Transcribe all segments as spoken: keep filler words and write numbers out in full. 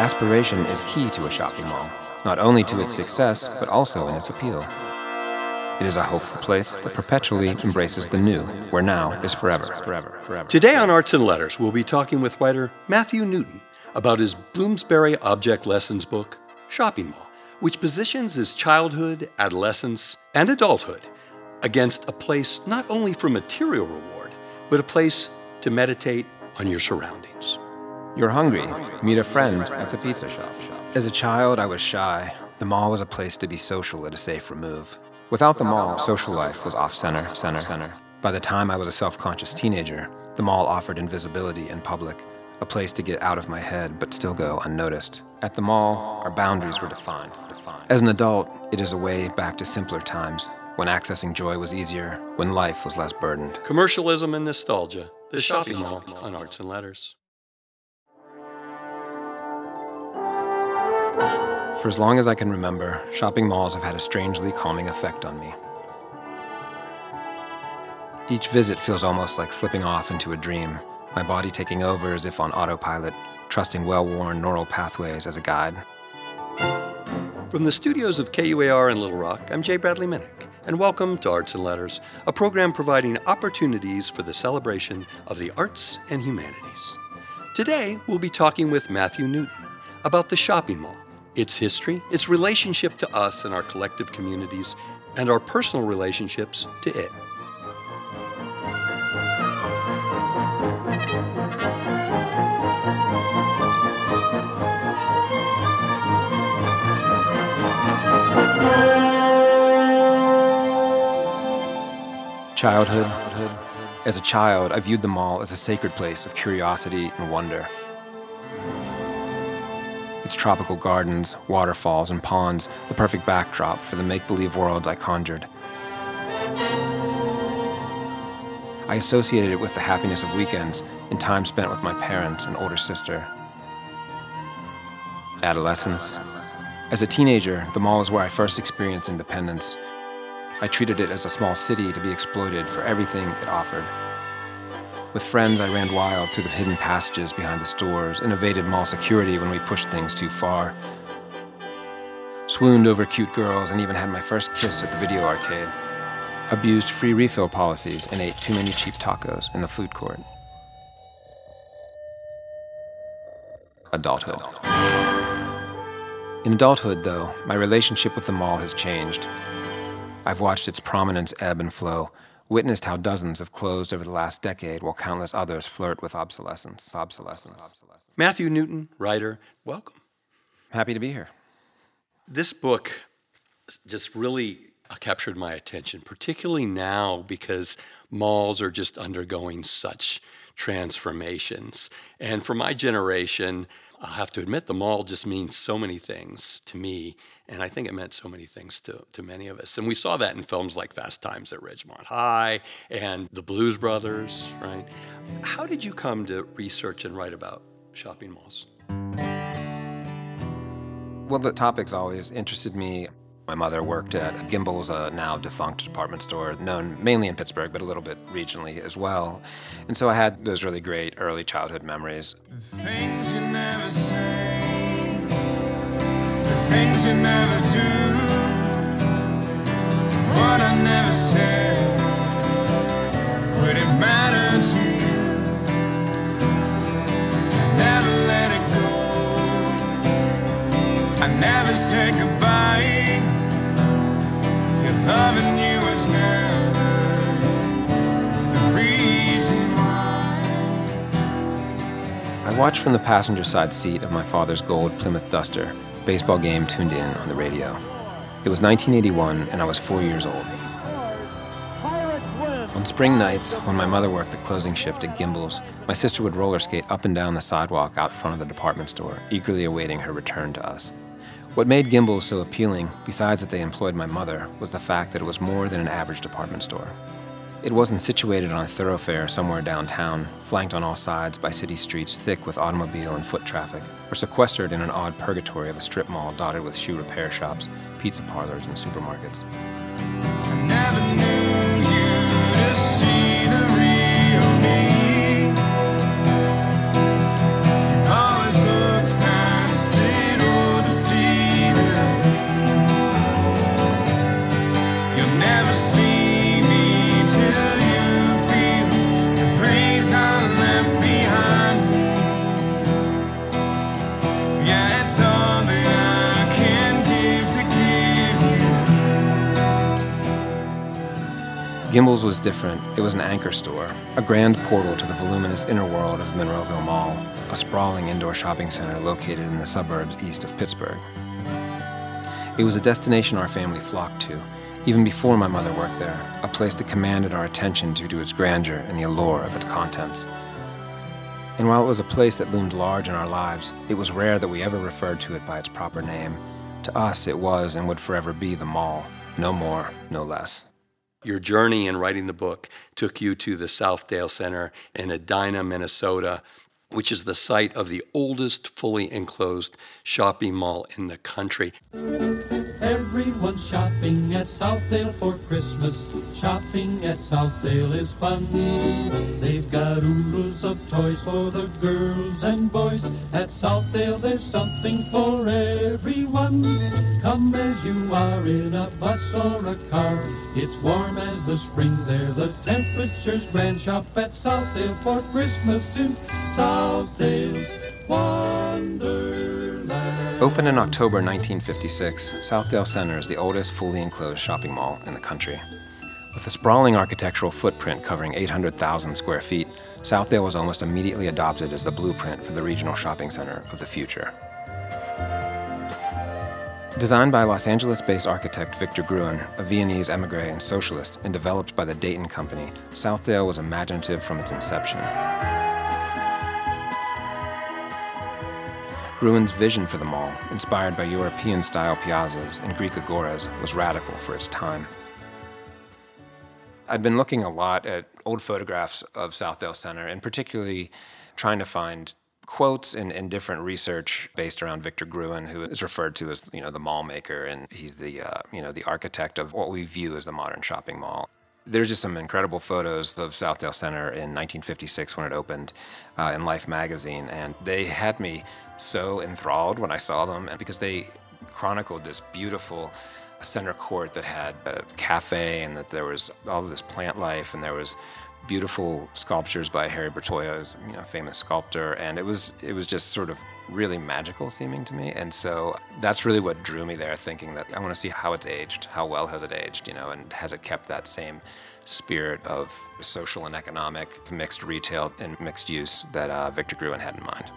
aspiration is key to a shopping mall, not only to its success, but also in its appeal. It is a hopeful place that perpetually embraces the new, where now is forever, forever, forever. Today on Arts and Letters, we'll be talking with writer Matthew Newton about his Bloomsbury Object Lessons book, Shopping Mall, which positions his childhood, adolescence, and adulthood against a place not only for material reward, but a place to meditate on your surroundings. You're hungry, meet a friend at the pizza shop. As a child, I was shy. The mall was a place to be social at a safe remove. Without the mall, social life was off-center, center, center. By the time I was a self-conscious teenager, the mall offered invisibility in public, a place to get out of my head but still go unnoticed. At the mall, our boundaries were defined. As an adult, it is a way back to simpler times, when accessing joy was easier, when life was less burdened. Commercialism and nostalgia, the shopping mall on Arts and Letters. For as long as I can remember, shopping malls have had a strangely calming effect on me. Each visit feels almost like slipping off into a dream, my body taking over as if on autopilot, trusting well-worn neural pathways as a guide. From the studios of K U A R in Little Rock, I'm Jay Bradley Minnick, and welcome to Arts and Letters, a program providing opportunities for the celebration of the arts and humanities. Today, we'll be talking with Matthew Newton about the shopping mall, its history, its relationship to us and our collective communities, and our personal relationships to it. Childhood. As a child, I viewed the mall as a sacred place of curiosity and wonder. Its tropical gardens, waterfalls, and ponds, the perfect backdrop for the make-believe worlds I conjured. I associated it with the happiness of weekends and time spent with my parents and older sister. Adolescence. As a teenager, the mall is where I first experienced independence. I treated it as a small city to be exploited for everything it offered. With friends, I ran wild through the hidden passages behind the stores and evaded mall security when we pushed things too far. Swooned over cute girls and even had my first kiss at the video arcade. Abused free refill policies and ate too many cheap tacos in the food court. Adulthood. In adulthood, though, my relationship with the mall has changed. I've watched its prominence ebb and flow, witnessed how dozens have closed over the last decade while countless others flirt with obsolescence. Obsolescence. Matthew Newton, writer, welcome. Happy to be here. This book just really captured my attention, particularly now because malls are just undergoing such transformations. And for my generation, I have to admit, the mall just means so many things to me, and I think it meant so many things to, to many of us. And we saw that in films like Fast Times at Ridgemont High and The Blues Brothers, right? How did you come to research and write about shopping malls? Well, the topic's always interested me. My mother worked at Gimbel's, a now defunct department store, known mainly in Pittsburgh, but a little bit regionally as well. And so I had those really great early childhood memories. The things you never say, the things you never do, what I never said, would it matter to you? I never let it go, I never said goodbye. Loving you is never the reason why. I watched from the passenger side seat of my father's gold Plymouth Duster, baseball game tuned in on the radio. It was nineteen eighty-one, and I was four years old. On spring nights, when my mother worked the closing shift at Gimbel's, my sister would roller skate up and down the sidewalk out front of the department store, eagerly awaiting her return to us. What made Gimbel's so appealing, besides that they employed my mother, was the fact that it was more than an average department store. It wasn't situated on a thoroughfare somewhere downtown, flanked on all sides by city streets thick with automobile and foot traffic, or sequestered in an odd purgatory of a strip mall dotted with shoe repair shops, pizza parlors, and supermarkets. I never knew you to see the real me. You've always looked past it. Gimbel's was different. It was an anchor store, a grand portal to the voluminous inner world of Monroeville Mall, a sprawling indoor shopping center located in the suburbs east of Pittsburgh. It was a destination our family flocked to, even before my mother worked there, a place that commanded our attention due to its grandeur and the allure of its contents. And while it was a place that loomed large in our lives, it was rare that we ever referred to it by its proper name. To us, it was and would forever be the mall, no more, no less. Your journey in writing the book took you to the Southdale Center in Edina, Minnesota, which is the site of the oldest fully enclosed shopping mall in the country. Everyone's shopping at Southdale for Christmas. Shopping at Southdale is fun. They've got oodles of toys for the girls and boys. At Southdale there's something for everyone. Come as you are in a bus or a car. It's warm as the spring there. The temperature's grand. Shop at Southdale for Christmas in Southdale's Wonderland. Opened in October nineteen fifty-six, Southdale Center is the oldest fully enclosed shopping mall in the country. With a sprawling architectural footprint covering eight hundred thousand square feet, Southdale was almost immediately adopted as the blueprint for the regional shopping center of the future. Designed by Los Angeles-based architect Victor Gruen, a Viennese emigre and socialist, and developed by the Dayton Company, Southdale was imaginative from its inception. Gruen's vision for the mall, inspired by European-style piazzas and Greek agoras, was radical for its time. I'd been looking a lot at old photographs of Southdale Center, and particularly trying to find quotes and, and different research based around Victor Gruen, who is referred to as, you know, the mall maker, and he's the, uh, you know, the architect of what we view as the modern shopping mall. There's just some incredible photos of Southdale Center in nineteen fifty-six when it opened uh, in Life magazine, and they had me so enthralled when I saw them, and because they chronicled this beautiful center court that had a cafe, and that there was all of this plant life, and there was beautiful sculptures by Harry Bertoia, who's, you know, a famous sculptor, and it was it was just sort of really magical seeming to me. And so that's really what drew me there, thinking that I want to see how it's aged, how well has it aged, you know, and has it kept that same spirit of social and economic, mixed retail and mixed use that uh, Victor Gruen had in mind.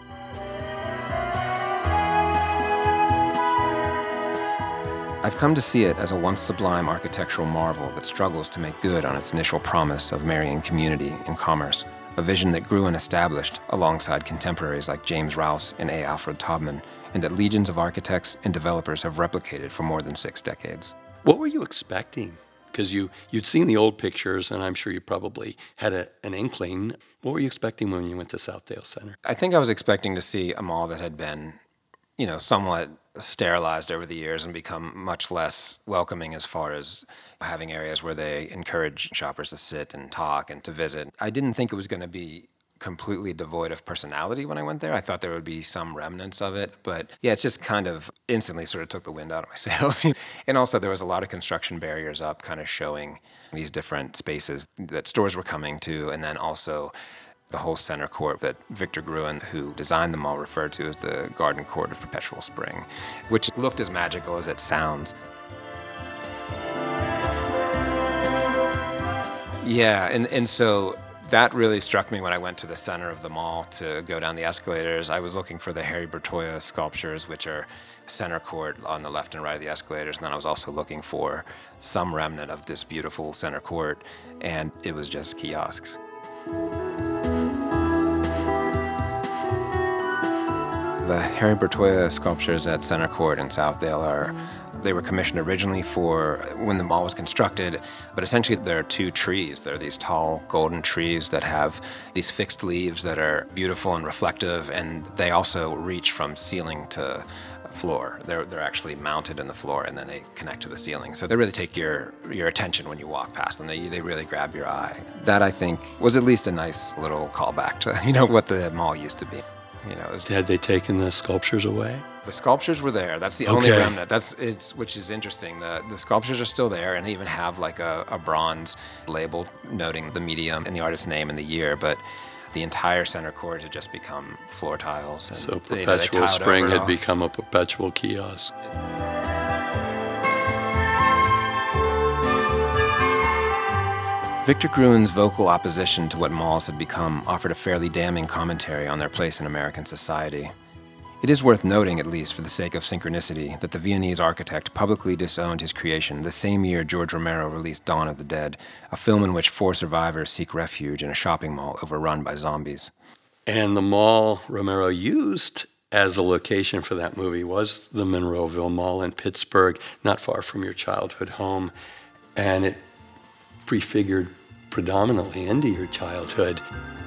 I've come to see it as a once sublime architectural marvel that struggles to make good on its initial promise of marrying community and commerce, a vision that Gruen established alongside contemporaries like James Rouse and A. Alfred Taubman, and that legions of architects and developers have replicated for more than six decades. What were you expecting? Because you, you'd seen the old pictures, and I'm sure you probably had a, an inkling. What were you expecting when you went to Southdale Center? I think I was expecting to see a mall that had been, you know, somewhat sterilized over the years and become much less welcoming as far as having areas where they encourage shoppers to sit and talk and to visit. I didn't think it was going to be completely devoid of personality when I went there. I thought there would be some remnants of it, but yeah, it's just kind of instantly sort of took the wind out of my sails. And also there was a lot of construction barriers up, kind of showing these different spaces that stores were coming to, and then also the whole center court that Victor Gruen, who designed the mall, referred to as the Garden Court of Perpetual Spring, which looked as magical as it sounds. Yeah, and, and so that really struck me when I went to the center of the mall to go down the escalators. I was looking for the Harry Bertoia sculptures, which are center court on the left and right of the escalators, and then I was also looking for some remnant of this beautiful center court, and it was just kiosks. The Harry Bertoia sculptures at Center Court in Southdale are, they were commissioned originally for when the mall was constructed, but essentially there are two trees. There are these tall golden trees that have these fixed leaves that are beautiful and reflective, and they also reach from ceiling to floor. They're, they're actually mounted in the floor, and then they connect to the ceiling. So they really take your, your attention when you walk past them. They, they really grab your eye. That, I think, was at least a nice little callback to, you know, what the mall used to be. You know, was, had they taken the sculptures away? The sculptures were there. That's the only okay. remnant. That's it's which is interesting. The the sculptures are still there, and they even have like a, a bronze label noting the medium and the artist's name and the year. But the entire center court had just become floor tiles. And so they, Perpetual you know, Spring had become a perpetual kiosk. Victor Gruen's vocal opposition to what malls had become offered a fairly damning commentary on their place in American society. It is worth noting, at least for the sake of synchronicity, that the Viennese architect publicly disowned his creation the same year George Romero released Dawn of the Dead, a film in which four survivors seek refuge in a shopping mall overrun by zombies. And the mall Romero used as a location for that movie was the Monroeville Mall in Pittsburgh, not far from your childhood home. And it prefigured predominantly into your childhood.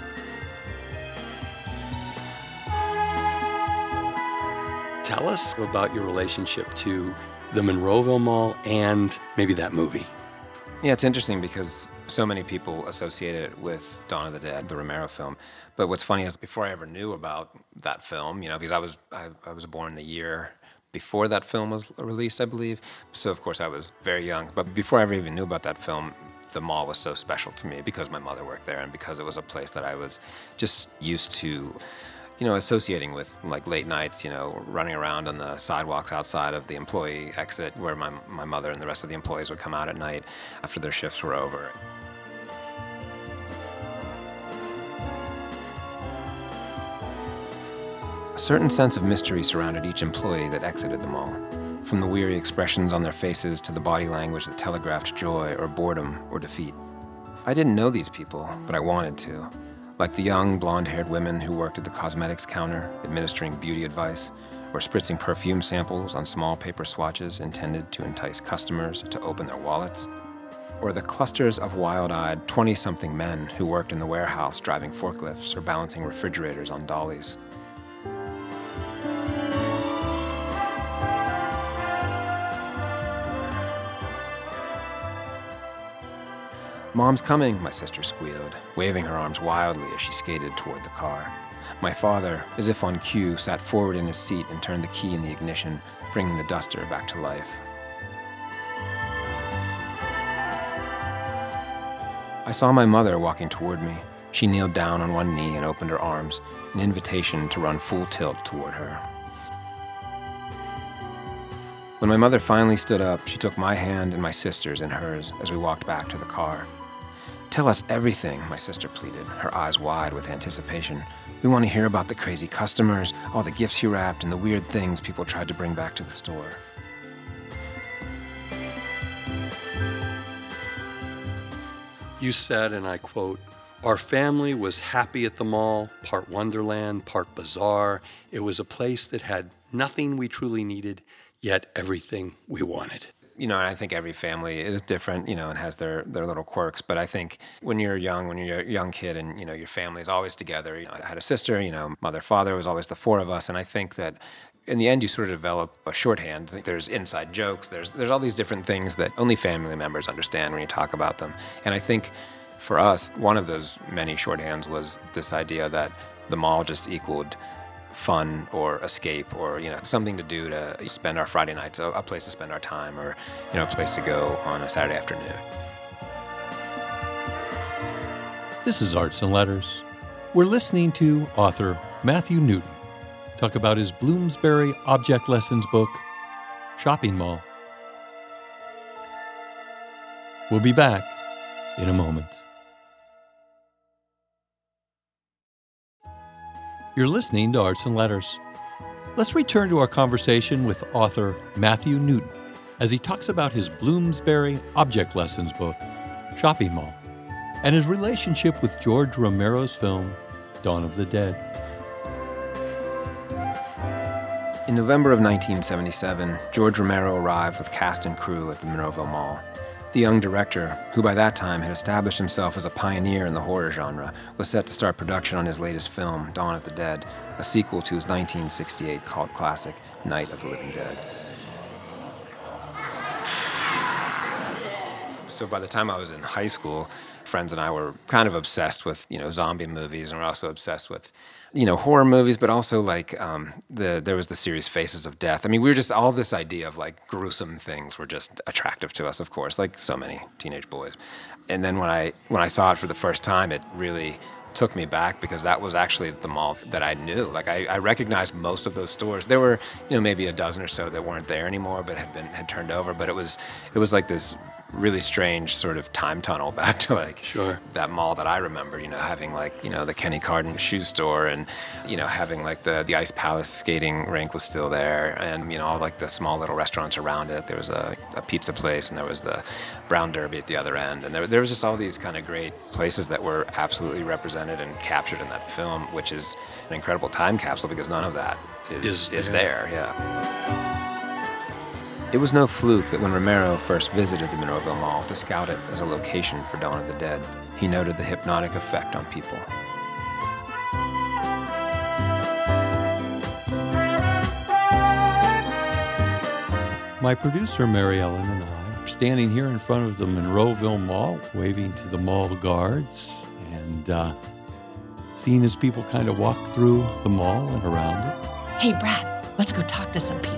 Tell us about your relationship to the Monroeville Mall and maybe that movie. Yeah, it's interesting because so many people associate it with Dawn of the Dead, the Romero film. But what's funny is before I ever knew about that film, you know, because I was I, I was born the year before that film was released, I believe. So of course I was very young. But before I ever even knew about that film, the mall was so special to me because my mother worked there and because it was a place that I was just used to, you know, associating with, like late nights, you know, running around on the sidewalks outside of the employee exit where my my mother and the rest of the employees would come out at night after their shifts were over. A certain sense of mystery surrounded each employee that exited the mall, from the weary expressions on their faces to the body language that telegraphed joy or boredom or defeat. I didn't know these people, but I wanted to. Like the young, blonde-haired women who worked at the cosmetics counter, administering beauty advice, or spritzing perfume samples on small paper swatches intended to entice customers to open their wallets. Or the clusters of wild-eyed twenty-something men who worked in the warehouse driving forklifts or balancing refrigerators on dollies. "Mom's coming," my sister squealed, waving her arms wildly as she skated toward the car. My father, as if on cue, sat forward in his seat and turned the key in the ignition, bringing the duster back to life. I saw my mother walking toward me. She kneeled down on one knee and opened her arms, an invitation to run full tilt toward her. When my mother finally stood up, she took my hand and my sister's in hers as we walked back to the car. "Tell us everything," my sister pleaded, her eyes wide with anticipation. "We want to hear about the crazy customers, all the gifts you wrapped, and the weird things people tried to bring back to the store." You said, and I quote, "Our family was happy at the mall, part wonderland, part bazaar. It was a place that had nothing we truly needed, yet everything we wanted." You know, I think every family is different, you know, and has their, their little quirks. But I think when you're young, when you're a young kid and, you know, your family is always together. You know, I had a sister, you know, mother, father, it was always the four of us. And I think that in the end, you sort of develop a shorthand. I think there's inside jokes. There's, there's all these different things that only family members understand when you talk about them. And I think for us, one of those many shorthands was this idea that the mall just equaled fun or escape or, you know, something to do to spend our Friday nights, a place to spend our time or, you know, a place to go on a Saturday afternoon. This is Arts and Letters. We're listening to author Matthew Newton talk about his Bloomsbury Object Lessons book, Shopping Mall. We'll be back in a moment. You're listening to Arts and Letters. Let's return to our conversation with author Matthew Newton as he talks about his Bloomsbury Object Lessons book, Shopping Mall, and his relationship with George Romero's film, Dawn of the Dead. In November of nineteen seventy-seven, George Romero arrived with cast and crew at the Monroeville Mall. The young director, who by that time had established himself as a pioneer in the horror genre, was set to start production on his latest film, Dawn of the Dead, a sequel to his nineteen sixty-eight cult classic, Night of the Living Dead. So by the time I was in high school, friends and I were kind of obsessed with, you know, zombie movies, and we're also obsessed with, you know, horror movies, but also like um, the there was the series Faces of Death. I mean, we were just, all this idea of like gruesome things were just attractive to us, of course, like so many teenage boys. And then when I when I saw it for the first time, it really took me back because that was actually the mall that I knew. Like I, I recognized most of those stores. There were, you know, maybe a dozen or so that weren't there anymore, but had been had turned over. But it was it was like this really strange sort of time tunnel back to like Sure. that mall that I remember, you know, having like, you know, the Kenny Carden shoe store and, you know, having like the, the Ice Palace skating rink was still there and, you know, all like the small little restaurants around it. There was a, a pizza place and there was the Brown Derby at the other end. And there, there was just all these kind of great places that were absolutely represented and captured in that film, which is an incredible time capsule because none of that is, Is is there. there. Yeah. It was no fluke that when Romero first visited the Monroeville Mall to scout it as a location for Dawn of the Dead, he noted the hypnotic effect on people. My producer, Mary Ellen, and I are standing here in front of the Monroeville Mall, waving to the mall guards and uh, seeing as people kind of walk through the mall and around it. Hey, Brad, let's go talk to some people.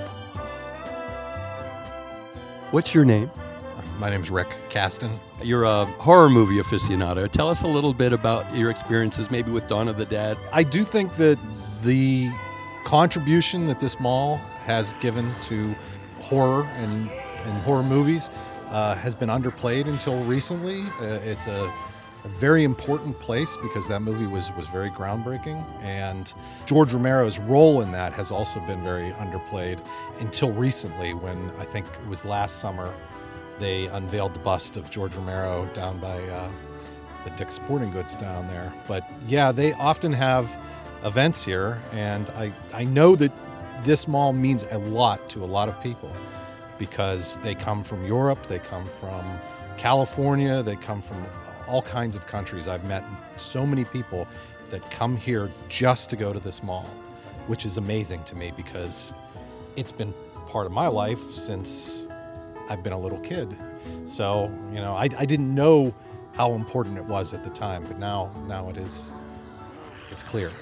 What's your name? My name's Rick Caston. You're a horror movie aficionado. Tell us a little bit about your experiences, maybe with Dawn of the Dead. I do think that the contribution that this mall has given to horror and, and horror movies uh, has been underplayed until recently. Uh, it's a, a very important place because that movie was, was very groundbreaking, and George Romero's role in that has also been very underplayed until recently when I think it was last summer they unveiled the bust of George Romero down by uh, the Dick's Sporting Goods down there. But yeah, they often have events here, and I, I know that this mall means a lot to a lot of people because they come from Europe, they come from California, they come from all kinds of countries. I've met so many people that come here just to go to this mall, which is amazing to me because it's been part of my life since I've been a little kid. So, you know, I, I didn't know how important it was at the time, but now, now it is, it's clear.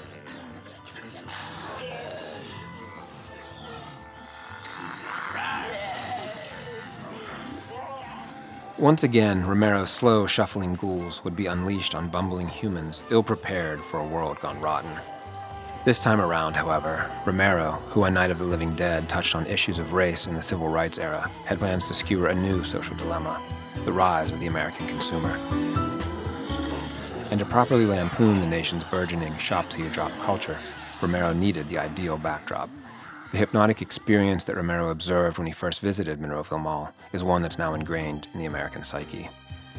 Once again, Romero's slow, shuffling ghouls would be unleashed on bumbling humans, ill-prepared for a world gone rotten. This time around, however, Romero, who on Night of the Living Dead touched on issues of race in the civil rights era, had plans to skewer a new social dilemma, the rise of the American consumer. And to properly lampoon the nation's burgeoning shop-till-you-drop culture, Romero needed the ideal backdrop. The hypnotic experience that Romero observed when he first visited Monroeville Mall is one that's now ingrained in the American psyche.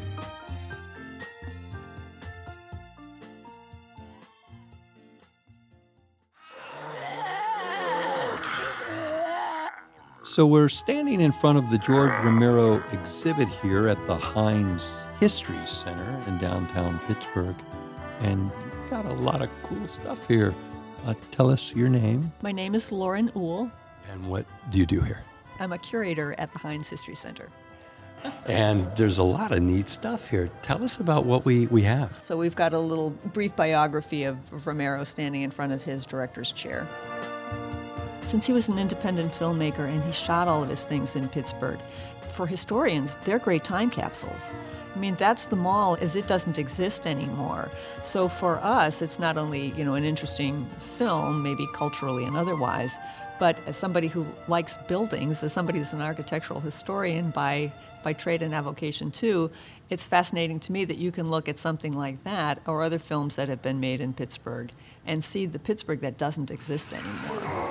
So we're standing in front of the George Romero exhibit here at the Heinz History Center in downtown Pittsburgh, and you've got a lot of cool stuff here. Uh, tell us your name. My name is Lauren Uhl. And what do you do here? I'm a curator at the Heinz History Center. And there's a lot of neat stuff here. Tell us about what we, we have. So we've got a little brief biography of, of Romero standing in front of his director's chair. Since he was an independent filmmaker and he shot all of his things in Pittsburgh, for historians, they're great time capsules. I mean, that's the mall as it doesn't exist anymore. So for us, it's not only, you know, an interesting film, maybe culturally and otherwise, but as somebody who likes buildings, as somebody who's an architectural historian by, by trade and avocation too, it's fascinating to me that you can look at something like that or other films that have been made in Pittsburgh and see the Pittsburgh that doesn't exist anymore.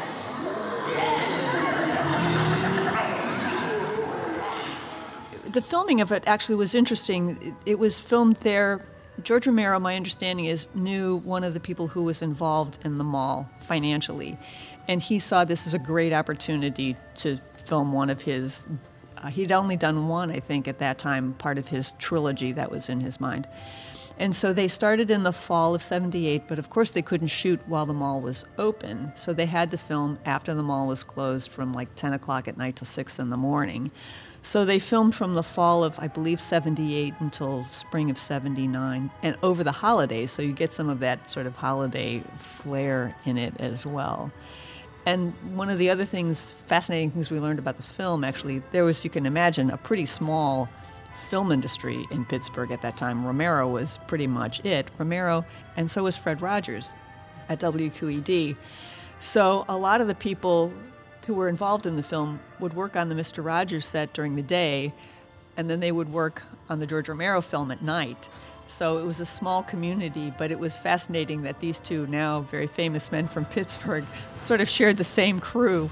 The filming of it actually was interesting. It was filmed there. George Romero, my understanding is, knew one of the people who was involved in the mall financially. And he saw this as a great opportunity to film one of his, uh, he'd only done one, I think, at that time, part of his trilogy that was in his mind. And so they started in the fall of seventy-eight, but of course they couldn't shoot while the mall was open. So they had to film after the mall was closed from like ten o'clock at night till six in the morning. So they filmed from the fall of, I believe, seventy-eight until spring of seventy-nine, and over the holidays, so you get some of that sort of holiday flair in it as well. And one of the other things, fascinating things we learned about the film, actually, there was, you can imagine, a pretty small film industry in Pittsburgh at that time. Romero was pretty much it. Romero, and so was Fred Rogers at W Q E D. So a lot of the people who were involved in the film would work on the Mister Rogers set during the day, and then they would work on the George Romero film at night. So it was a small community, but it was fascinating that these two now very famous men from Pittsburgh sort of shared the same crew.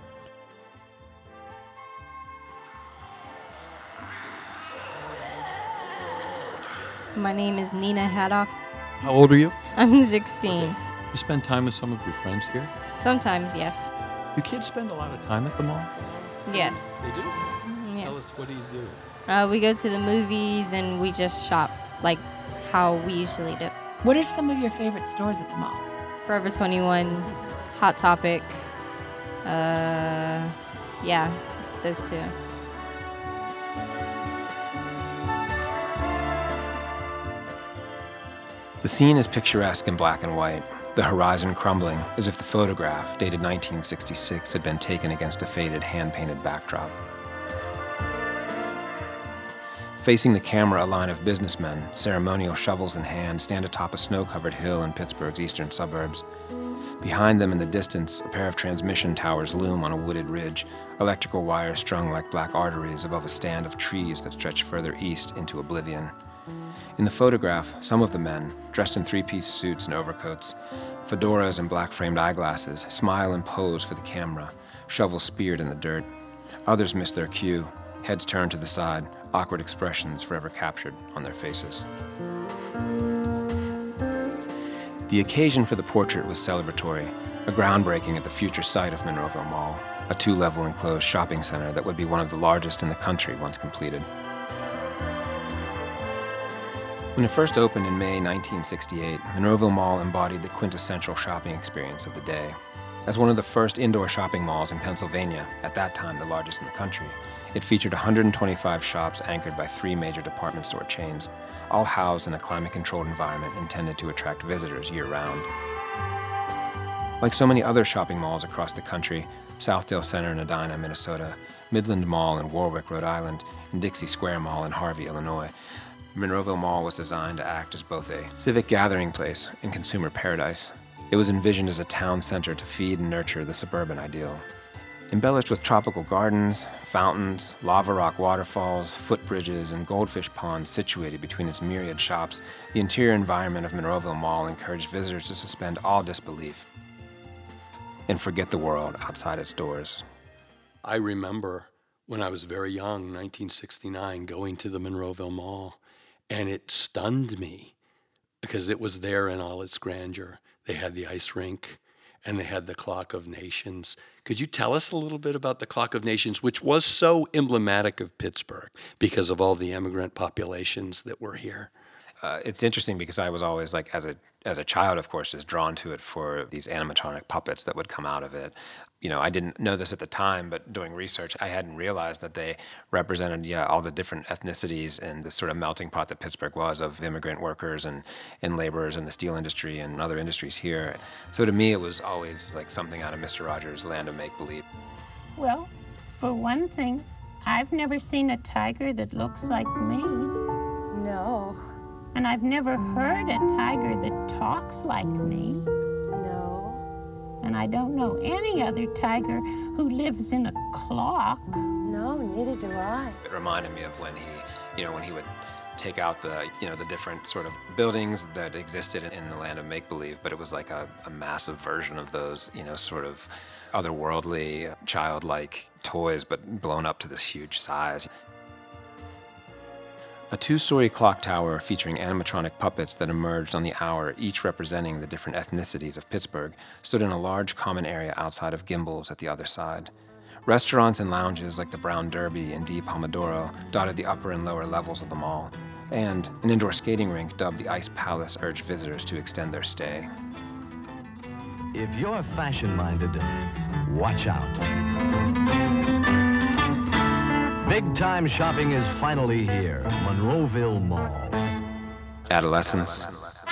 My name is Nina Haddock. How old are you? I'm sixteen. You spend time with some of your friends here? Sometimes, yes. Do kids spend a lot of time at the mall? Yes. They do? Yeah. Tell us, what do you do? Uh, we go to the movies and we just shop like how we usually do. What are some of your favorite stores at the mall? Forever twenty-one, Hot Topic. Uh, yeah, those two. The scene is picturesque in black and white, the horizon crumbling as if the photograph, dated nineteen sixty-six, had been taken against a faded hand-painted backdrop. Facing the camera, a line of businessmen, ceremonial shovels in hand, stand atop a snow-covered hill in Pittsburgh's eastern suburbs. Behind them in the distance, a pair of transmission towers loom on a wooded ridge, electrical wires strung like black arteries above a stand of trees that stretch further east into oblivion. In the photograph, some of the men, dressed in three-piece suits and overcoats, fedoras and black-framed eyeglasses, smile and pose for the camera, shovels speared in the dirt. Others miss their cue, heads turned to the side, awkward expressions forever captured on their faces. The occasion for the portrait was celebratory, a groundbreaking at the future site of Monroeville Mall, a two-level enclosed shopping center that would be one of the largest in the country once completed. When it first opened in May nineteen sixty-eight, Monroeville Mall embodied the quintessential shopping experience of the day. As one of the first indoor shopping malls in Pennsylvania, at that time the largest in the country, it featured one hundred twenty-five shops anchored by three major department store chains, all housed in a climate-controlled environment intended to attract visitors year-round. Like so many other shopping malls across the country, Southdale Center in Edina, Minnesota, Midland Mall in Warwick, Rhode Island, and Dixie Square Mall in Harvey, Illinois, Monroeville Mall was designed to act as both a civic gathering place and consumer paradise. It was envisioned as a town center to feed and nurture the suburban ideal. Embellished with tropical gardens, fountains, lava rock waterfalls, footbridges, and goldfish ponds situated between its myriad shops, the interior environment of Monroeville Mall encouraged visitors to suspend all disbelief and forget the world outside its doors. I remember when I was very young, nineteen sixty-nine, going to the Monroeville Mall, and it stunned me because it was there in all its grandeur. They had the ice rink, and they had the Clock of Nations. Could you tell us a little bit about the Clock of Nations, which was so emblematic of Pittsburgh because of all the immigrant populations that were here? Uh, it's interesting because I was always, like, as a as a child, of course, just drawn to it for these animatronic puppets that would come out of it. You know, I didn't know this at the time, but doing research, I hadn't realized that they represented, yeah, all the different ethnicities and the sort of melting pot that Pittsburgh was of immigrant workers and, and laborers in the steel industry and other industries here. So to me, it was always like something out of Mister Rogers' Land of Make-Believe. Well, for one thing, I've never seen a tiger that looks like me. No. And I've never heard a tiger that talks like me. No. And I don't know any other tiger who lives in a clock. No, neither do I. It reminded me of when he, you know, when he would take out the, you know, the different sort of buildings that existed in the Land of Make-Believe, but it was like a, a massive version of those, you know, sort of otherworldly, childlike toys, but blown up to this huge size. A two-story clock tower featuring animatronic puppets that emerged on the hour, each representing the different ethnicities of Pittsburgh, stood in a large common area outside of Gimbel's at the other side. Restaurants and lounges like the Brown Derby and D. Pomodoro dotted the upper and lower levels of the mall, and an indoor skating rink dubbed the Ice Palace urged visitors to extend their stay. If you're fashion-minded, watch out. Big-time shopping is finally here, Monroeville Mall. Adolescence.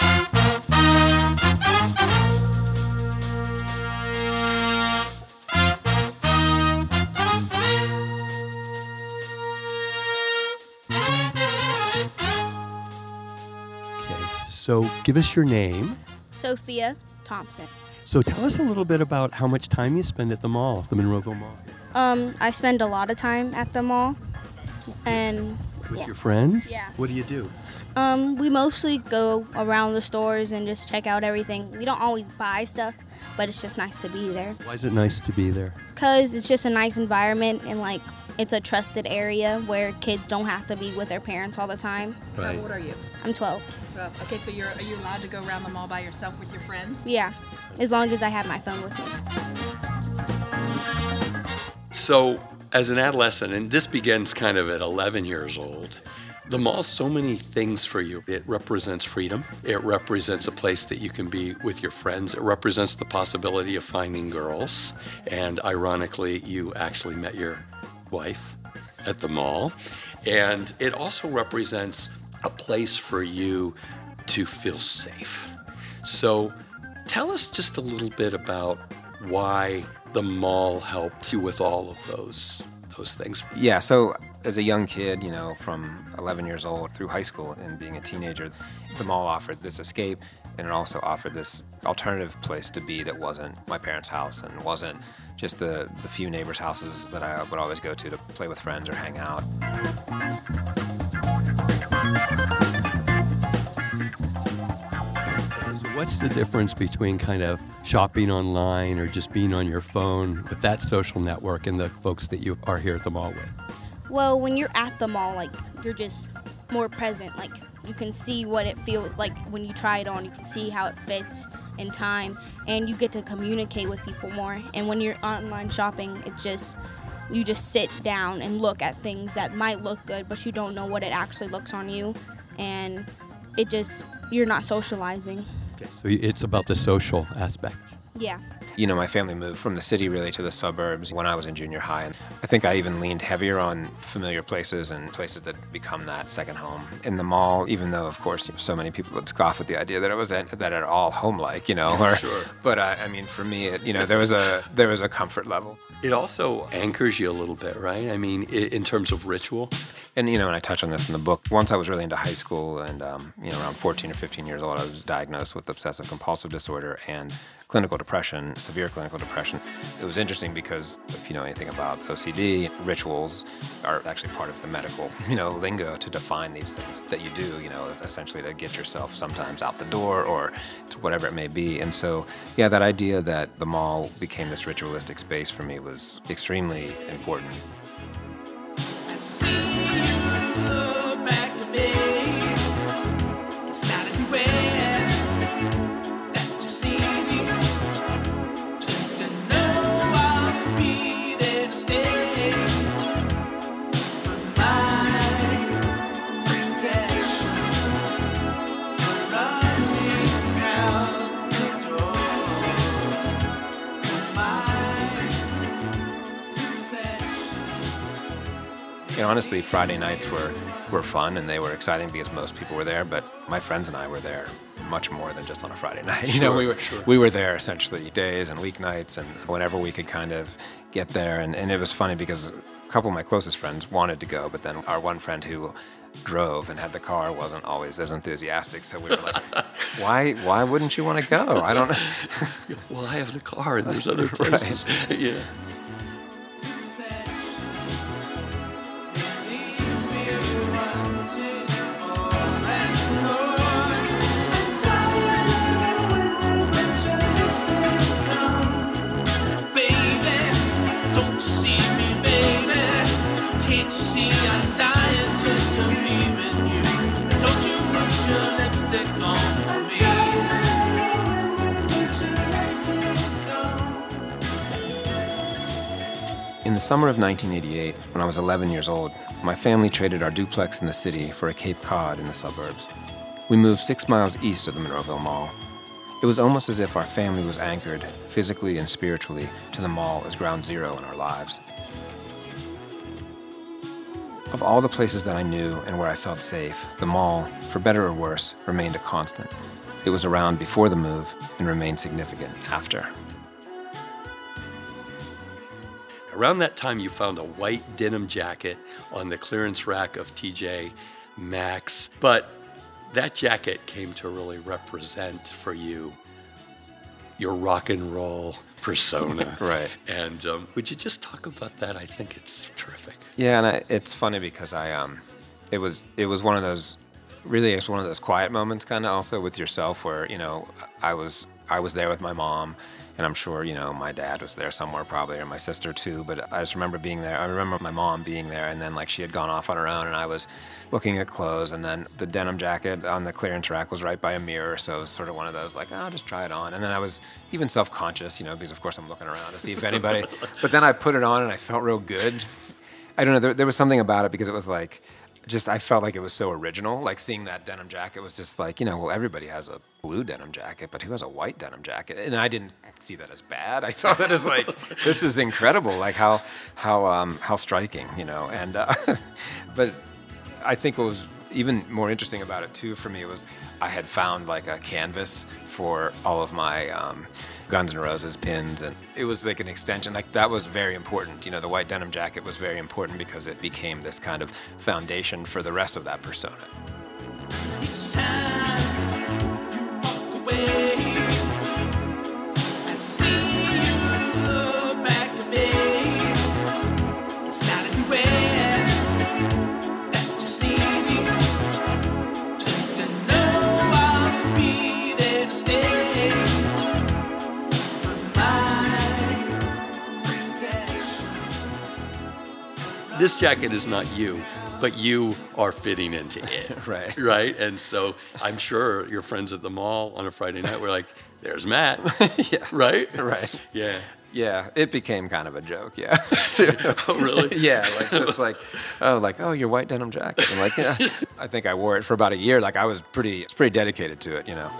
Okay, so give us your name. Sophia Thompson. So tell us a little bit about how much time you spend at the mall, the Monroeville Mall. Um, I spend a lot of time at the mall And With yeah. your friends? Yeah. What do you do? Um, we mostly go around the stores and just check out everything. We don't always buy stuff, but it's just nice to be there. Why is it nice to be there? Because it's just a nice environment and, like, it's a trusted area where kids don't have to be with their parents all the time. Right. How old are you? I'm twelve. twelve. Okay, so you're are you allowed to go around the mall by yourself with your friends? Yeah, as long as I have my phone with me. So, as an adolescent, and this begins kind of at eleven years old, the mall's so many things for you. It represents freedom. It represents a place that you can be with your friends. It represents the possibility of finding girls. And ironically, you actually met your wife at the mall. And it also represents a place for you to feel safe. So tell us just a little bit about why the mall helped you with all of those those things. Yeah, so as a young kid, you know, from eleven years old through high school and being a teenager, the mall offered this escape, and it also offered this alternative place to be that wasn't my parents' house and wasn't just the, the few neighbors' houses that I would always go to to play with friends or hang out. So what's the difference between kind of shopping online or just being on your phone with that social network and the folks that you are here at the mall with? Well, when you're at the mall, like, you're just more present. Like, you can see what it feels like when you try it on. You can see how it fits in time, and you get to communicate with people more. And when you're online shopping, it's just, you just sit down and look at things that might look good, but you don't know what it actually looks on you. And it just, you're not socializing. Okay, so it's about the social aspect. Yeah. You know, my family moved from the city really to the suburbs when I was in junior high. And I think I even leaned heavier on familiar places and places that become that second home. In the mall, even though, of course, so many people would scoff at the idea that it was at, that at all home-like, you know. Or, Sure. But, uh, I mean, for me, it, you know, there was a there was a comfort level. It also anchors you a little bit, right? I mean, i- in terms of ritual. And, you know, and I touch on this in the book. Once I was really into high school and, um, you know, around fourteen or fifteen years old, I was diagnosed with obsessive compulsive disorder and clinical depression, severe clinical depression. It was interesting because if you know anything about O C D, rituals are actually part of the medical, you know, lingo to define these things that you do, you know, essentially to get yourself sometimes out the door or to whatever it may be. And so, yeah, that idea that the mall became this ritualistic space for me was extremely important. And honestly, Friday nights were, were fun and they were exciting because most people were there, but my friends and I were there much more than just on a Friday night. You know, Sure, we were sure. we were there essentially days and weeknights and whenever we could kind of get there. And, and it was funny because a couple of my closest friends wanted to go, but then our one friend who drove and had the car wasn't always as enthusiastic. So we were like, why why wouldn't you want to go? I don't know. Well, I have the car and there's other places. Yeah. In the summer of nineteen eighty-eight, when I was eleven years old, my family traded our duplex in the city for a Cape Cod in the suburbs. We moved six miles east of the Monroeville Mall. It was almost as if our family was anchored, physically and spiritually, to the mall as ground zero in our lives. Of all the places that I knew and where I felt safe, the mall, for better or worse, remained a constant. It was around before the move and remained significant after. Around that time, you found a white denim jacket on the clearance rack of T J Maxx. But that jacket came to really represent for you your rock and roll persona. Right. And um, would you just talk about that? I think it's terrific. Yeah, and I, it's funny because I, um, it was it was one of those, really, it's one of those quiet moments, kind of also with yourself, where you know I was I was there with my mom. And I'm sure, you know, my dad was there somewhere probably, or my sister too, but I just remember being there. I remember my mom being there, and then like she had gone off on her own, and I was looking at clothes, and then the denim jacket on the clearance rack was right by a mirror, so it was sort of one of those like, oh, I'll just try it on. And then I was even self-conscious, you know, because of course I'm looking around to see if anybody, but then I put it on and I felt real good. I don't know, there, there was something about it because it was like, just I felt like it was so original. Like seeing that denim jacket was just like, you know, well, everybody has a blue denim jacket, but who has a white denim jacket? And I didn't see that as bad. I saw that as like, this is incredible. Like how how um, how striking, you know. And uh, but I think what was even more interesting about it too for me was I had found like a canvas for all of my um, Guns N' Roses pins, and it was like an extension. Like that was very important. You know, the white denim jacket was very important because it became this kind of foundation for the rest of that persona. Each time you walk away, I see you look back to me. It's not everywhere that you see me. Just to know I'll be there to stay. This jacket is not you, but you are fitting into it. Right. Right? And so I'm sure your friends at the mall on a Friday night were like, there's Matt. Yeah. Right? Right. Yeah. Yeah, it became kind of a joke, yeah. Oh, really? Yeah, like just like, oh, like, oh, your white denim jacket. And like, yeah. I think I wore it for about a year. Like I was pretty, pretty dedicated to it, you know.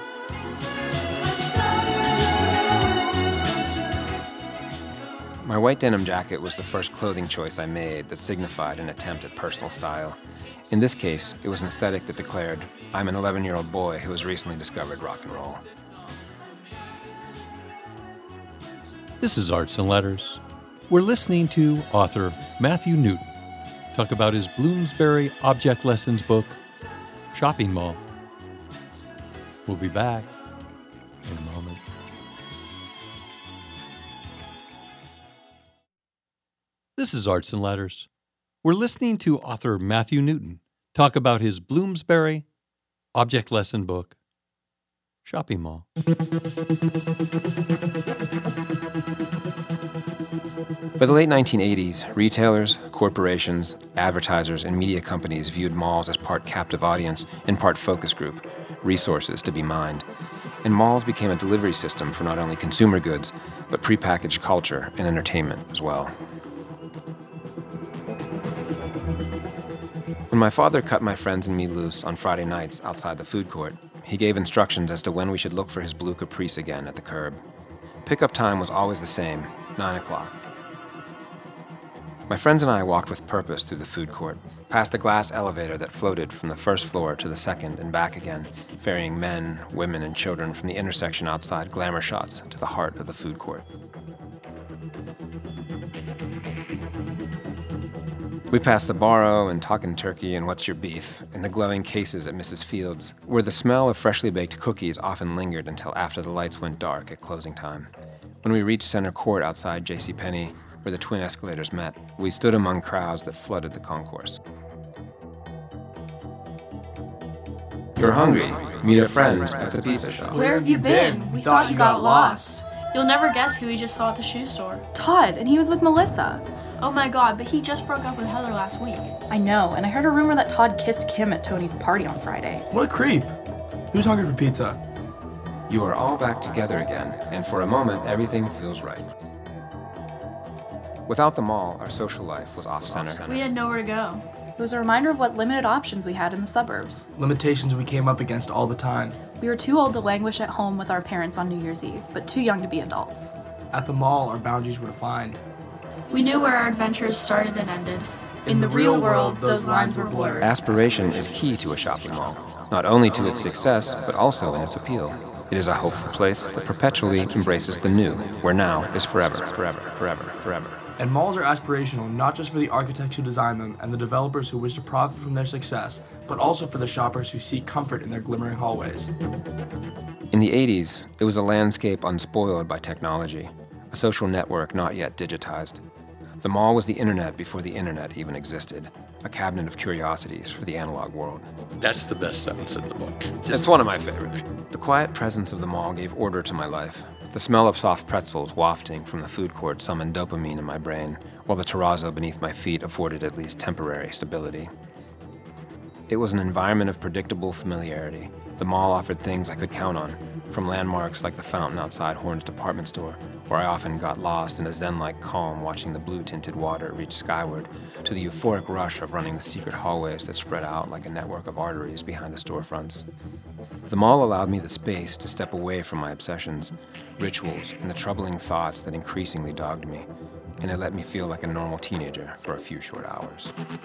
My white denim jacket was the first clothing choice I made that signified an attempt at personal style. In this case, it was an aesthetic that declared, I'm an eleven-year-old boy who has recently discovered rock and roll. This is Arts and Letters. We're listening to author Matthew Newton talk about his Bloomsbury Object Lessons book, Shopping Mall. We'll be back in a moment. This is Arts and Letters. We're listening to author Matthew Newton talk about his Bloomsbury Object Lesson book, Shopping Mall. By the late nineteen eighties, retailers, corporations, advertisers, and media companies viewed malls as part captive audience and part focus group, resources to be mined. And malls became a delivery system for not only consumer goods, but prepackaged culture and entertainment as well. When my father cut my friends and me loose on Friday nights outside the food court, he gave instructions as to when we should look for his blue Caprice again at the curb. Pickup time was always the same, nine o'clock. My friends and I walked with purpose through the food court, past the glass elevator that floated from the first floor to the second and back again, ferrying men, women, and children from the intersection outside glamour shots to the heart of the food court. We passed the Barrow and Talkin' Turkey and What's Your Beef and the glowing cases at Missus Fields, where the smell of freshly baked cookies often lingered until after the lights went dark at closing time. When we reached center court outside JCPenney, where the twin escalators met, we stood among crowds that flooded the concourse. You're hungry. Meet a friend at the pizza shop. Where have you been? We thought you got lost. You'll never guess who we just saw at the shoe store. Todd, and he was with Melissa. Oh my god, but he just broke up with Heather last week. I know, and I heard a rumor that Todd kissed Kim at Tony's party on Friday. What a creep. Who's hungry for pizza? You are all back together again, and for a moment, everything feels right. Without the mall, our social life was off-center. We had nowhere to go. It was a reminder of what limited options we had in the suburbs. Limitations we came up against all the time. We were too old to languish at home with our parents on New Year's Eve, but too young to be adults. At the mall, our boundaries were defined. We knew where our adventures started and ended. In the real world, those lines were blurred. Aspiration is key to a shopping mall, not only to its success, but also in its appeal. It is a hopeful place that perpetually embraces the new, where now is forever, forever, forever, forever. And malls are aspirational not just for the architects who design them and the developers who wish to profit from their success, but also for the shoppers who seek comfort in their glimmering hallways. In the eighties, it was a landscape unspoiled by technology, a social network not yet digitized. The mall was the internet before the internet even existed, a cabinet of curiosities for the analog world. That's the best sentence in the book. It's one of my favorites. The quiet presence of the mall gave order to my life. The smell of soft pretzels wafting from the food court summoned dopamine in my brain, while the terrazzo beneath my feet afforded at least temporary stability. It was an environment of predictable familiarity. The mall offered things I could count on, from landmarks like the fountain outside Horne's department store, where I often got lost in a zen-like calm watching the blue-tinted water reach skyward, to the euphoric rush of running the secret hallways that spread out like a network of arteries behind the storefronts. The mall allowed me the space to step away from my obsessions, rituals, and the troubling thoughts that increasingly dogged me, and it let me feel like a normal teenager for a few short hours.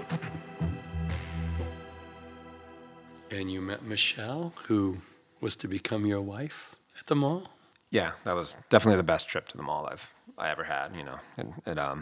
And you met Michelle, who was to become your wife at the mall? Yeah, that was definitely the best trip to the mall I've I ever had. You know, it, it um,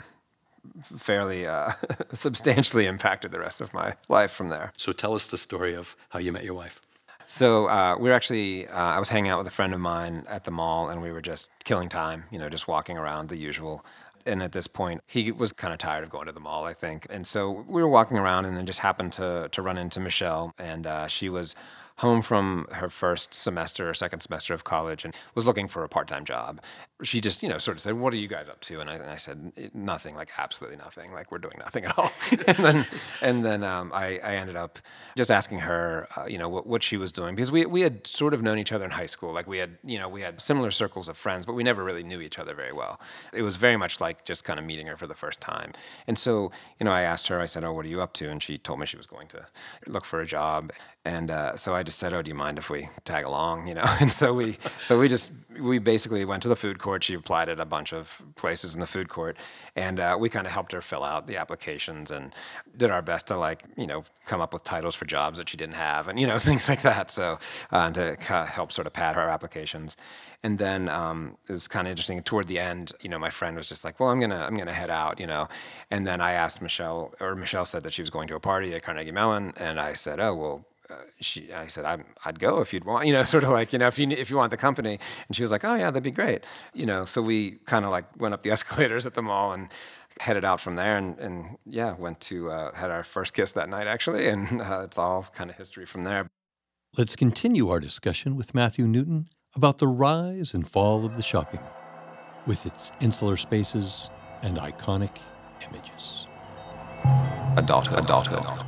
fairly uh, substantially impacted the rest of my life from there. So tell us the story of how you met your wife. So uh, we were actually, uh, I was hanging out with a friend of mine at the mall, and we were just killing time, you know, just walking around the usual. And at this point, he was kind of tired of going to the mall, I think. And so we were walking around and then just happened to to run into Michelle. And uh, she was home from her first semester or second semester of college and was looking for a part-time job. She just, you know, sort of said, "What are you guys up to?" And I, and I said, "Nothing, like absolutely nothing. Like we're doing nothing at all." and then, and then um, I, I ended up just asking her, uh, you know, what, what she was doing, because we we had sort of known each other in high school. Like we had, you know, we had similar circles of friends, but we never really knew each other very well. It was very much like just kind of meeting her for the first time. And so, you know, I asked her, I said, "Oh, what are you up to?" And she told me she was going to look for a job. And uh, so I just said, "Oh, do you mind if we tag along?" You know, and so we, so we just, we basically went to the food court. She applied at a bunch of places in the food court, and uh, we kind of helped her fill out the applications and did our best to, like, you know, come up with titles for jobs that she didn't have, and you know, things like that. So uh, to kind of help sort of pad her applications. And then um, it was kind of interesting. Toward the end, you know, my friend was just like, "Well, I'm gonna, I'm gonna head out," you know. And then I asked Michelle, or Michelle said that she was going to a party at Carnegie Mellon, and I said, "Oh, well." Uh, she, I said, I'm, I'd go if you'd want, you know, sort of like, you know, if you if you want the company. And she was like, "Oh yeah, that'd be great," you know. So we kind of like went up the escalators at the mall and headed out from there, and, and yeah, went to uh, had our first kiss that night actually, and uh, it's all kind of history from there. Let's continue our discussion with Matthew Newton about the rise and fall of the shopping mall, with its insular spaces and iconic images. Adulthood, adulthood. adulthood.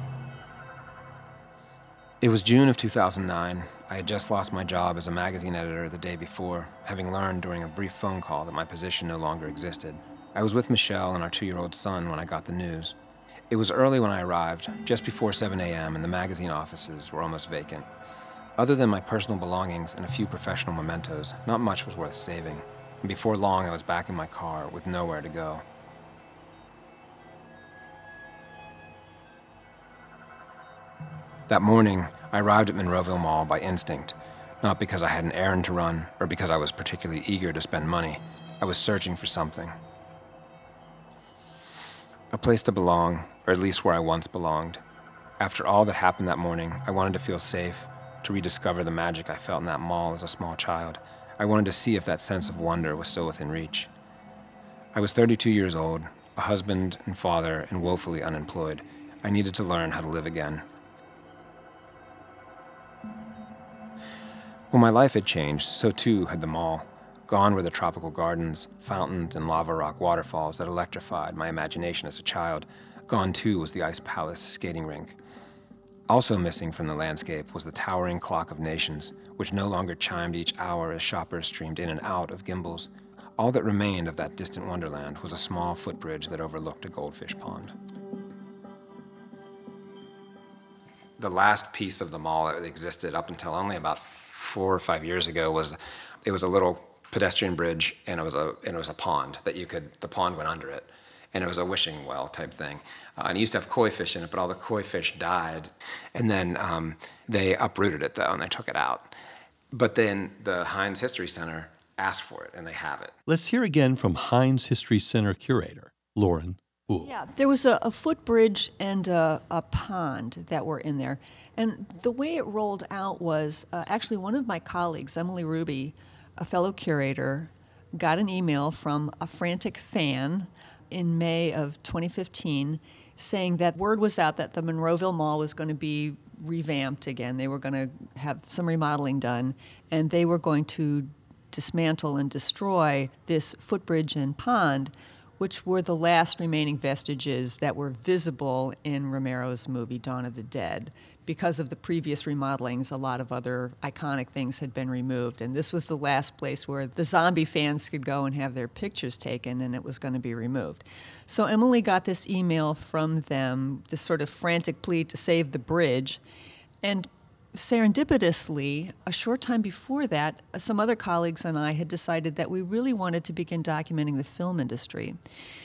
It was June of two thousand nine. I had just lost my job as a magazine editor the day before, having learned during a brief phone call that my position no longer existed. I was with Michelle and our two-year-old son when I got the news. It was early when I arrived, just before seven a.m., and the magazine offices were almost vacant. Other than my personal belongings and a few professional mementos, not much was worth saving. And before long, I was back in my car with nowhere to go. That morning, I arrived at Monroeville Mall by instinct, not because I had an errand to run or because I was particularly eager to spend money. I was searching for something. A place to belong, or at least where I once belonged. After all that happened that morning, I wanted to feel safe, to rediscover the magic I felt in that mall as a small child. I wanted to see if that sense of wonder was still within reach. I was thirty-two years old, a husband and father, and woefully unemployed. I needed to learn how to live again. Well, my life had changed, so too had the mall. Gone were the tropical gardens, fountains, and lava rock waterfalls that electrified my imagination as a child. Gone, too, was the Ice Palace skating rink. Also missing from the landscape was the towering clock of nations, which no longer chimed each hour as shoppers streamed in and out of Gimbels. All that remained of that distant wonderland was a small footbridge that overlooked a goldfish pond. The last piece of the mall that existed up until only about four or five years ago was, it was a little pedestrian bridge, and it was a and it was a pond that you could, the pond went under it, and it was a wishing well type thing. Uh, and it used to have koi fish in it, but all the koi fish died, and then um, they uprooted it though, and they took it out. But then the Heinz History Center asked for it, and they have it. Let's hear again from Heinz History Center curator Lauren Uhl. Yeah, there was a, a footbridge and a, a pond that were in there. And the way it rolled out was uh, actually one of my colleagues, Emily Ruby, a fellow curator, got an email from a frantic fan in May of twenty fifteen saying that word was out that the Monroeville Mall was going to be revamped again. They were going to have some remodeling done, and they were going to dismantle and destroy this footbridge and pond, which were the last remaining vestiges that were visible in Romero's movie Dawn of the Dead. Because of the previous remodelings, a lot of other iconic things had been removed, and this was the last place where the zombie fans could go and have their pictures taken, and it was going to be removed. So Emily got this email from them, this sort of frantic plea to save the bridge, and serendipitously, a short time before that, some other colleagues and I had decided that we really wanted to begin documenting the film industry.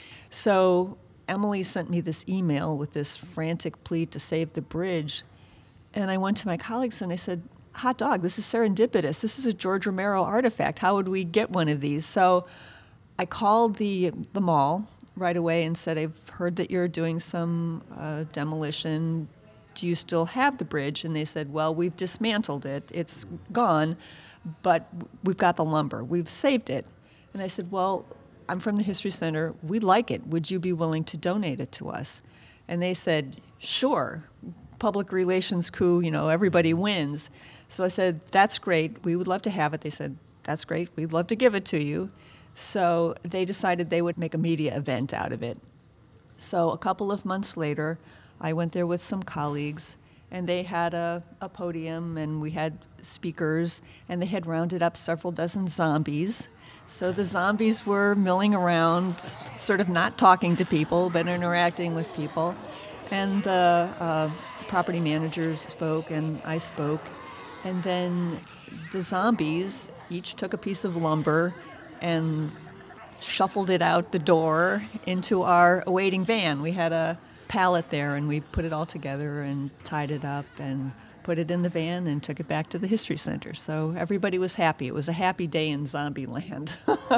So Emily sent me this email with this frantic plea to save the bridge, and I went to my colleagues and I said, hot dog, this is serendipitous. This is a George Romero artifact. How would we get one of these? So I called the the mall right away and said, I've heard that you're doing some uh, demolition. Do you still have the bridge? And they said, well, we've dismantled it. It's gone, but we've got the lumber. We've saved it. And I said, well, I'm from the History Center. We like it. Would you be willing to donate it to us? And they said, sure. Public relations coup, you know, everybody wins. So I said, that's great. We would love to have it. They said, that's great. We'd love to give it to you. So they decided they would make a media event out of it. So a couple of months later, I went there with some colleagues, and they had a, a podium, and we had speakers, and they had rounded up several dozen zombies. So the zombies were milling around, sort of not talking to people, but interacting with people. And the uh, property managers spoke, and I spoke. And then the zombies each took a piece of lumber and shuffled it out the door into our awaiting van. We had a pallet there, and we put it all together and tied it up and put it in the van and took it back to the History Center. So everybody was happy. It was a happy day in zombie land.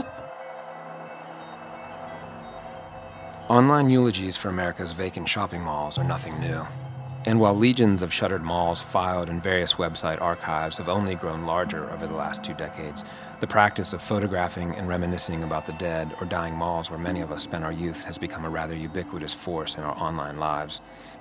Online eulogies for America's vacant shopping malls are nothing new. And while legions of shuttered malls filed in various website archives have only grown larger over the last two decades, the practice of photographing and reminiscing about the dead or dying malls where many of us spent our youth has become a rather ubiquitous force in our online lives.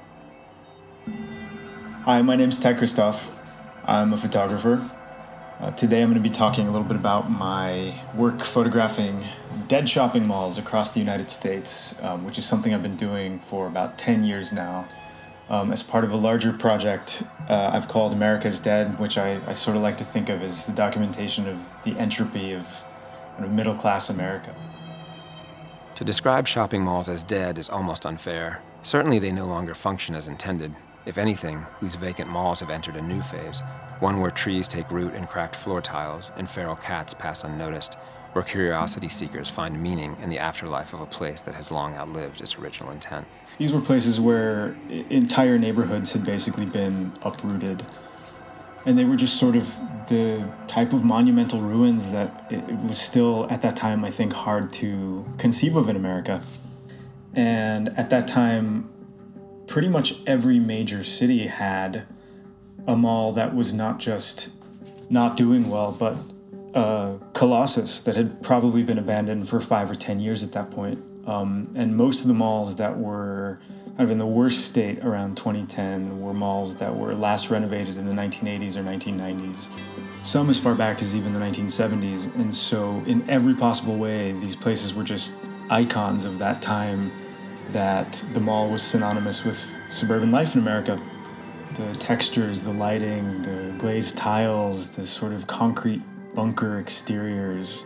Hi, my name is Ted Christoph. I'm a photographer. Uh, today I'm going to be talking a little bit about my work photographing dead shopping malls across the United States, um, which is something I've been doing for about ten years now. Um, as part of a larger project uh, I've called America's Dead, which I, I sort of like to think of as the documentation of the entropy of, of middle-class America. To describe shopping malls as dead is almost unfair. Certainly they no longer function as intended. If anything, these vacant malls have entered a new phase, one where trees take root in cracked floor tiles and feral cats pass unnoticed, where curiosity seekers find meaning in the afterlife of a place that has long outlived its original intent. These were places where entire neighborhoods had basically been uprooted. And they were just sort of the type of monumental ruins that it was still, at that time, I think, hard to conceive of in America. And at that time, pretty much every major city had a mall that was not just not doing well, but a colossus that had probably been abandoned for five or ten years at that point. Um, and most of the malls that were kind of in the worst state around twenty ten were malls that were last renovated in the nineteen eighties or nineteen nineties. Some as far back as even the nineteen seventies. And so in every possible way, these places were just icons of that time that the mall was synonymous with suburban life in America. The textures, the lighting, the glazed tiles, the sort of concrete bunker exteriors.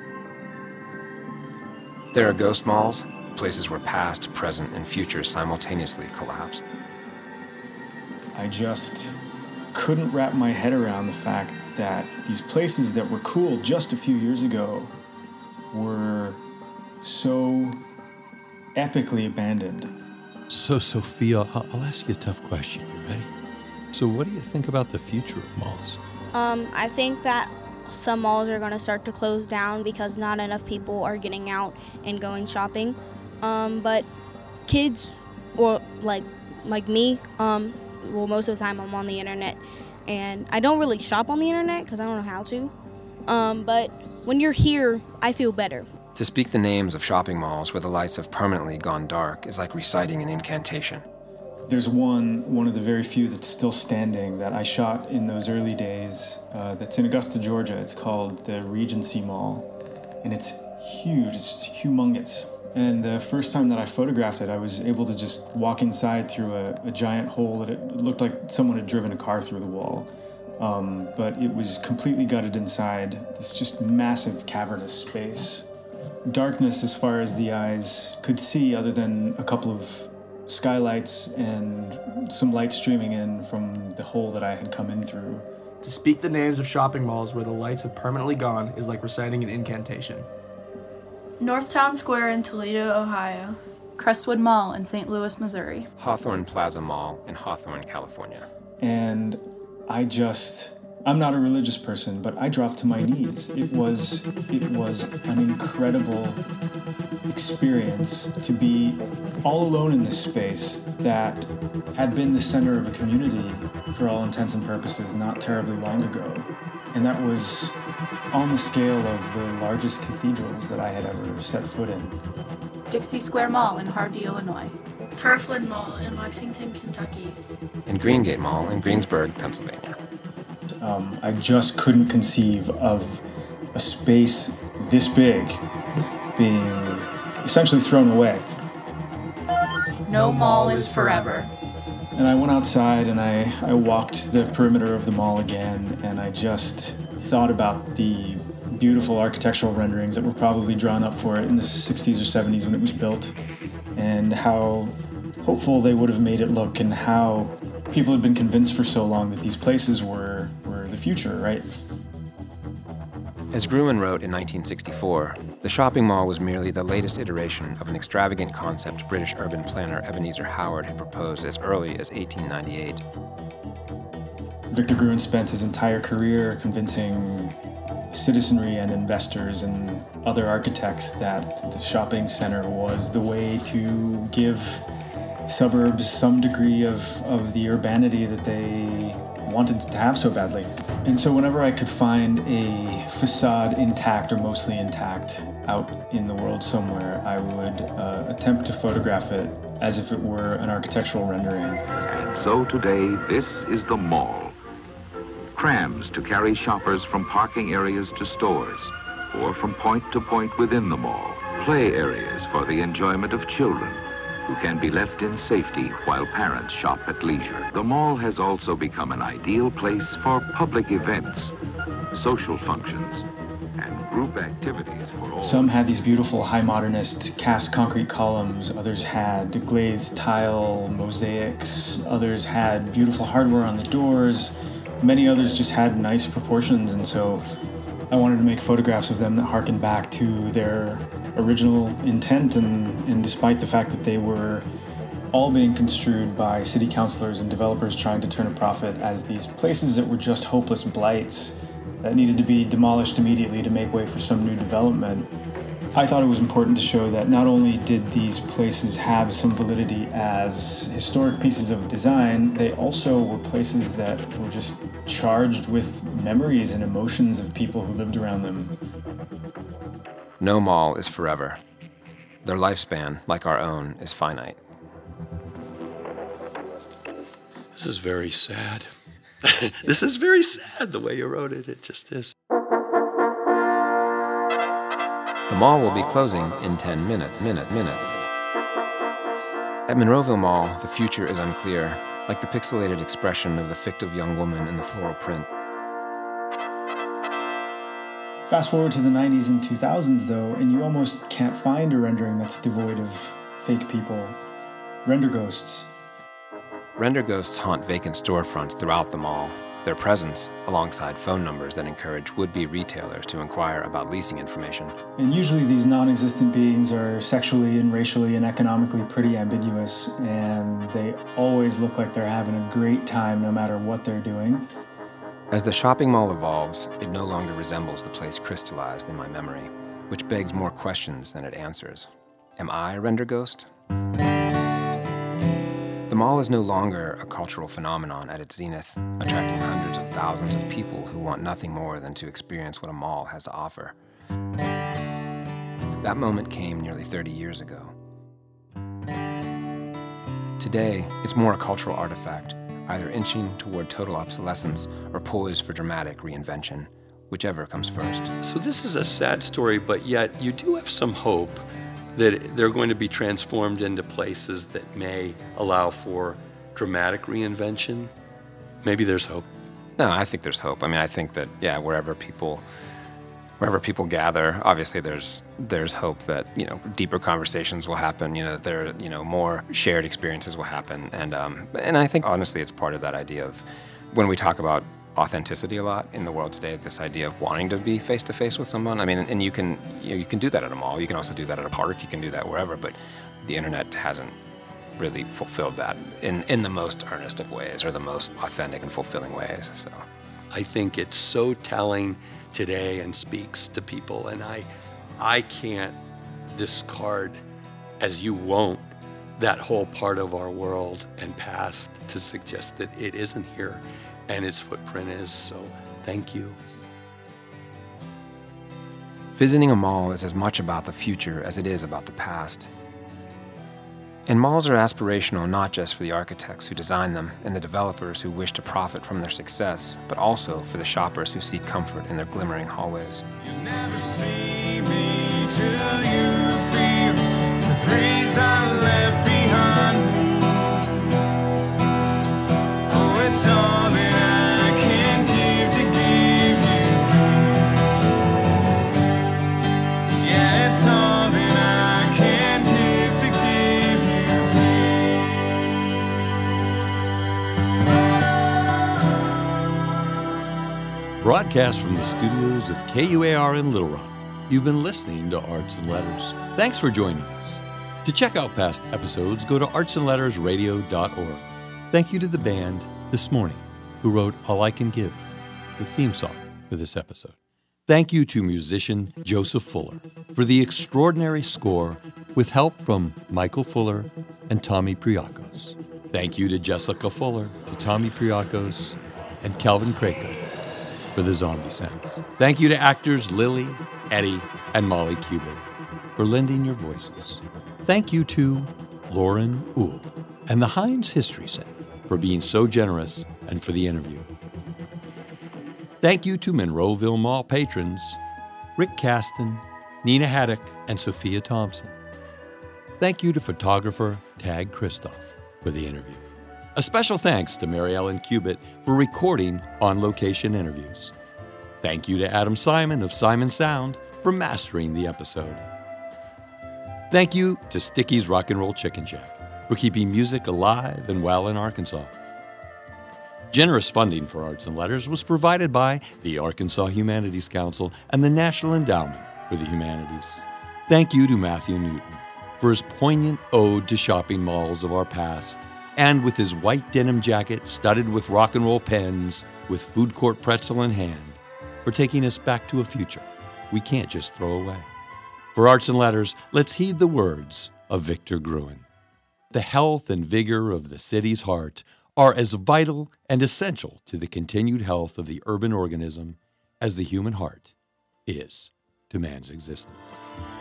There are ghost malls, places where past, present, and future simultaneously collapse. I just couldn't wrap my head around the fact that these places that were cool just a few years ago were so epically abandoned. So, Sophia, I'll ask you a tough question. You ready? So what do you think about the future of malls? Um, I think that some malls are going to start to close down because not enough people are getting out and going shopping. Um, but kids, or like like me, um, well, most of the time I'm on the internet, and I don't really shop on the internet because I don't know how to. Um, but when you're here, I feel better. To speak the names of shopping malls where the lights have permanently gone dark is like reciting an incantation. There's one, one of the very few that's still standing that I shot in those early days uh, that's in Augusta, Georgia. It's called the Regency Mall, and it's huge, it's humongous. And the first time that I photographed it, I was able to just walk inside through a, a giant hole that it looked like someone had driven a car through the wall. Um, but it was completely gutted inside, this just massive cavernous space. Darkness as far as the eyes could see, other than a couple of skylights and some light streaming in from the hole that I had come in through. To speak the names of shopping malls where the lights have permanently gone is like reciting an incantation. Northtown Square in Toledo, Ohio. Crestwood Mall in Saint Louis, Missouri. Hawthorne Plaza Mall in Hawthorne, California. And I just, I'm not a religious person, but I dropped to my knees. It was, it was an incredible experience to be all alone in this space that had been the center of a community for all intents and purposes not terribly long ago. And that was on the scale of the largest cathedrals that I had ever set foot in. Dixie Square Mall in Harvey, Illinois. Turfland Mall in Lexington, Kentucky. And Greengate Mall in Greensburg, Pennsylvania. Um, I just couldn't conceive of a space this big being essentially thrown away. No mall is forever. And I went outside and I, I walked the perimeter of the mall again, and I just thought about the beautiful architectural renderings that were probably drawn up for it in the sixties or seventies when it was built, and how hopeful they would have made it look, and how people had been convinced for so long that these places were, were the future, right? As Gruen wrote in nineteen sixty-four, the shopping mall was merely the latest iteration of an extravagant concept British urban planner Ebenezer Howard had proposed as early as eighteen ninety-eight. Victor Gruen spent his entire career convincing citizenry and investors and other architects that the shopping center was the way to give suburbs some degree of, of the urbanity that they wanted to have so badly. And so whenever I could find a facade intact or mostly intact out in the world somewhere, I would uh, attempt to photograph it as if it were an architectural rendering. And so today, this is the mall. Trams to carry shoppers from parking areas to stores, or from point to point within the mall. Play areas for the enjoyment of children, who can be left in safety while parents shop at leisure. The mall has also become an ideal place for public events, social functions, and group activities for all. Some had these beautiful high modernist cast concrete columns, others had glazed tile mosaics, others had beautiful hardware on the doors, many others just had nice proportions, and so I wanted to make photographs of them that harken back to their original intent, and, and despite the fact that they were all being construed by city councilors and developers trying to turn a profit as these places that were just hopeless blights that needed to be demolished immediately to make way for some new development, I thought it was important to show that not only did these places have some validity as historic pieces of design, they also were places that were just charged with memories and emotions of people who lived around them. No mall is forever. Their lifespan, like our own, is finite. This is very sad. This is very sad, the way you wrote it. It just is. The mall will be closing in ten minutes, minute, minutes. At Monroeville Mall, the future is unclear, like the pixelated expression of the fictive young woman in the floral print. Fast forward to the nineties and two thousands, though, and you almost can't find a rendering that's devoid of fake people. Render ghosts. Render ghosts haunt vacant storefronts throughout the mall, their presence alongside phone numbers that encourage would-be retailers to inquire about leasing information. And usually these non-existent beings are sexually and racially and economically pretty ambiguous, and they always look like they're having a great time no matter what they're doing. As the shopping mall evolves, it no longer resembles the place crystallized in my memory, which begs more questions than it answers. Am I a render ghost? The mall is no longer a cultural phenomenon at its zenith, attracting hundreds of thousands of people who want nothing more than to experience what a mall has to offer. That moment came nearly thirty years ago. Today, it's more a cultural artifact, either inching toward total obsolescence or poised for dramatic reinvention, whichever comes first. So this is a sad story, but yet you do have some hope that they're going to be transformed into places that may allow for dramatic reinvention. Maybe there's hope. No, I think there's hope. I mean, I think that, yeah, wherever people wherever people gather, obviously there's there's hope that, you know, deeper conversations will happen, you know, that there, you know, more shared experiences will happen. And um, and I think, honestly, it's part of that idea of when we talk about authenticity a lot in the world today, this idea of wanting to be face-to-face with someone. I mean, and you can you know, you can do that at a mall. You can also do that at a park. You can do that wherever. But the internet hasn't really fulfilled that in, in the most earnest of ways or the most authentic and fulfilling ways. So I think it's so telling today and speaks to people. And I, I can't discard, as you won't, that whole part of our world and past to suggest that it isn't here and its footprint is. So thank you. Visiting a mall is as much about the future as it is about the past. And malls are aspirational not just for the architects who design them and the developers who wish to profit from their success, but also for the shoppers who seek comfort in their glimmering hallways. You never see me till you feel the breeze I left behind. Oh, it's all that I can give to give you. Yeah, it's all that I can give to give you. Broadcast from the studios of K U A R in Little Rock, you've been listening to Arts and Letters. Thanks for joining us. To check out past episodes, go to arts and letters radio dot org. Thank you to the band This Morning, who wrote All I Can Give, the theme song for this episode. Thank you to musician Joseph Fuller for the extraordinary score with help from Michael Fuller and Tommy Priakos. Thank you to Jessica Fuller, to Tommy Priakos, and Calvin Craco for the zombie sounds. Thank you to actors Lily, Eddie, and Molly Cuban for lending your voices. Thank you to Lauren Uhl and the Heinz History Center for being so generous and for the interview. Thank you to Monroeville Mall patrons Rick Kasten, Nina Haddock, and Sophia Thompson. Thank you to photographer Tag Christoph for the interview. A special thanks to Mary Ellen Cubitt for recording on-location interviews. Thank you to Adam Simon of Simon Sound for mastering the episode. Thank you to Sticky's Rock and Roll Chicken Shack for keeping music alive and well in Arkansas. Generous funding for Arts and Letters was provided by the Arkansas Humanities Council and the National Endowment for the Humanities. Thank you to Matthew Newton for his poignant ode to shopping malls of our past, and with his white denim jacket studded with rock and roll pens, with food court pretzel in hand, for taking us back to a future we can't just throw away. For Arts and Letters, let's heed the words of Victor Gruen. The health and vigor of the city's heart are as vital and essential to the continued health of the urban organism as the human heart is to man's existence.